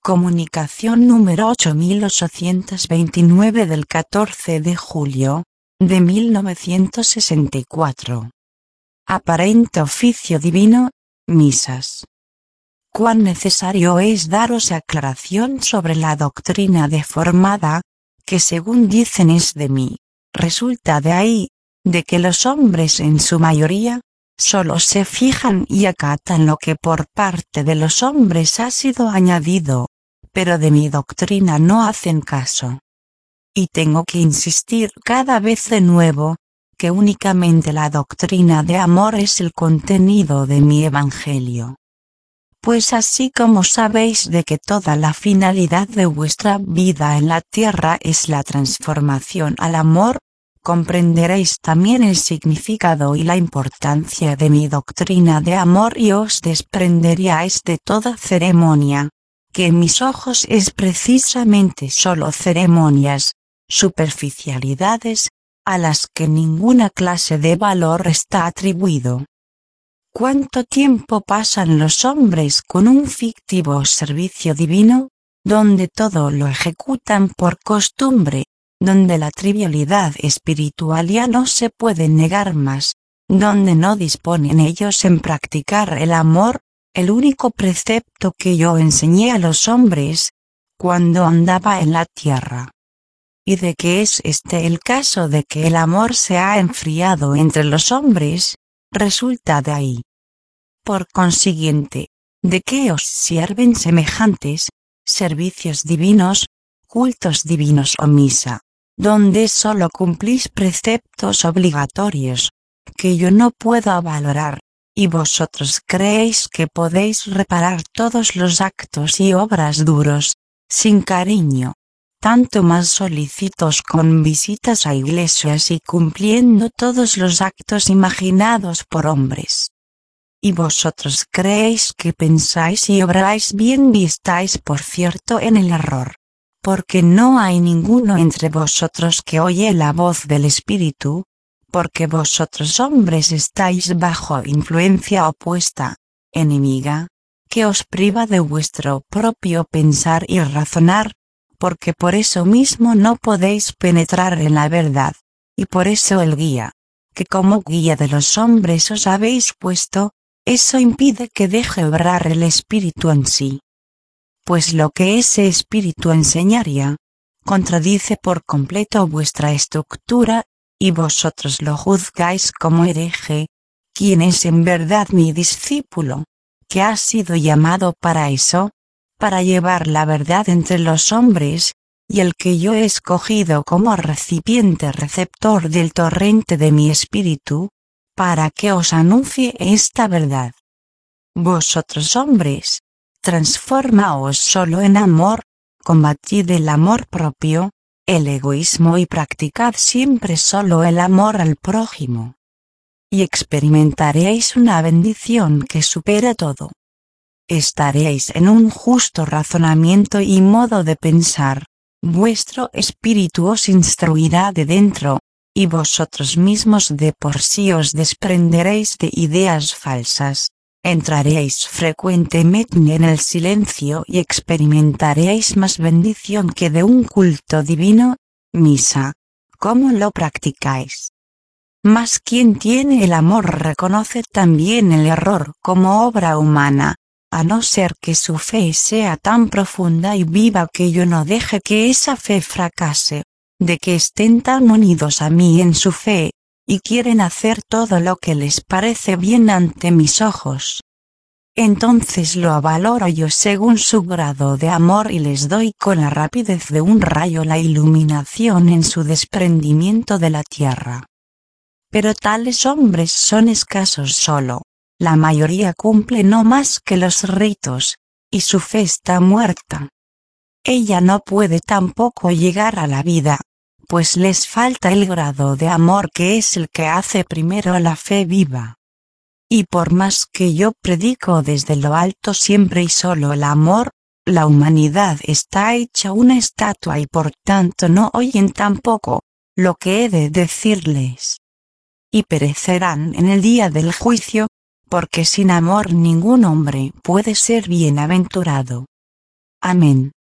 Comunicación número 8829 del 14 de julio, de 1964. Aparente oficio divino, misas. Cuán necesario es daros aclaración sobre la doctrina deformada, que según dicen es de mí, resulta de ahí, de que los hombres en su mayoría, solo se fijan y acatan lo que por parte de los hombres ha sido añadido, pero de mi doctrina no hacen caso. Y tengo que insistir cada vez de nuevo, que únicamente la doctrina de amor es el contenido de mi evangelio. Pues así como sabéis de que toda la finalidad de vuestra vida en la tierra es la transformación al amor, comprenderéis también el significado y la importancia de mi doctrina de amor y os desprenderíais de toda ceremonia, que en mis ojos es precisamente solo ceremonias, superficialidades, a las que ninguna clase de valor está atribuido. ¿Cuánto tiempo pasan los hombres con un fictivo servicio divino, donde todo lo ejecutan por costumbre, donde la trivialidad espiritual ya no se puede negar más, donde no disponen ellos en practicar el amor, el único precepto que yo enseñé a los hombres, cuando andaba en la tierra? ¿Y de qué es este el caso de que el amor se ha enfriado entre los hombres? Resulta de ahí. Por consiguiente, ¿de qué os sirven semejantes servicios divinos, cultos divinos o misa, donde solo cumplís preceptos obligatorios, que yo no puedo valorar, y vosotros creéis que podéis reparar todos los actos y obras duros, sin cariño, tanto más solícitos con visitas a iglesias y cumpliendo todos los actos imaginados por hombres? Y vosotros creéis que pensáis y obráis bien y estáis por cierto en el error, porque no hay ninguno entre vosotros que oye la voz del Espíritu, porque vosotros hombres estáis bajo influencia opuesta, enemiga, que os priva de vuestro propio pensar y razonar, porque por eso mismo no podéis penetrar en la verdad, y por eso el guía, que como guía de los hombres os habéis puesto, eso impide que deje obrar el Espíritu en sí. Pues lo que ese Espíritu enseñaría, contradice por completo vuestra estructura, y vosotros lo juzgáis como hereje, quien es en verdad mi discípulo, que ha sido llamado para eso, para llevar la verdad entre los hombres, y el que yo he escogido como recipiente receptor del torrente de mi Espíritu, para que os anuncie esta verdad. Vosotros hombres, transformaos solo en amor, combatid el amor propio, el egoísmo y practicad siempre solo el amor al prójimo. Y experimentaréis una bendición que supera todo. Estaréis en un justo razonamiento y modo de pensar, vuestro espíritu os instruirá de dentro, y vosotros mismos de por sí os desprenderéis de ideas falsas, entraréis frecuentemente en el silencio y experimentaréis más bendición que de un culto divino, misa. ¿Cómo lo practicáis? Mas quien tiene el amor reconoce también el error como obra humana, a no ser que su fe sea tan profunda y viva que yo no deje que esa fe fracase, de que estén tan unidos a mí en su fe, y quieren hacer todo lo que les parece bien ante mis ojos. Entonces lo valoro yo según su grado de amor y les doy con la rapidez de un rayo la iluminación en su desprendimiento de la tierra. Pero tales hombres son escasos solo, la mayoría cumple no más que los ritos, y su fe está muerta. Ella no puede tampoco llegar a la vida, pues les falta el grado de amor que es el que hace primero la fe viva. Y por más que yo predico desde lo alto siempre y solo el amor, la humanidad está hecha una estatua y por tanto no oyen tampoco lo que he de decirles. Y perecerán en el día del juicio, porque sin amor ningún hombre puede ser bienaventurado. Amén.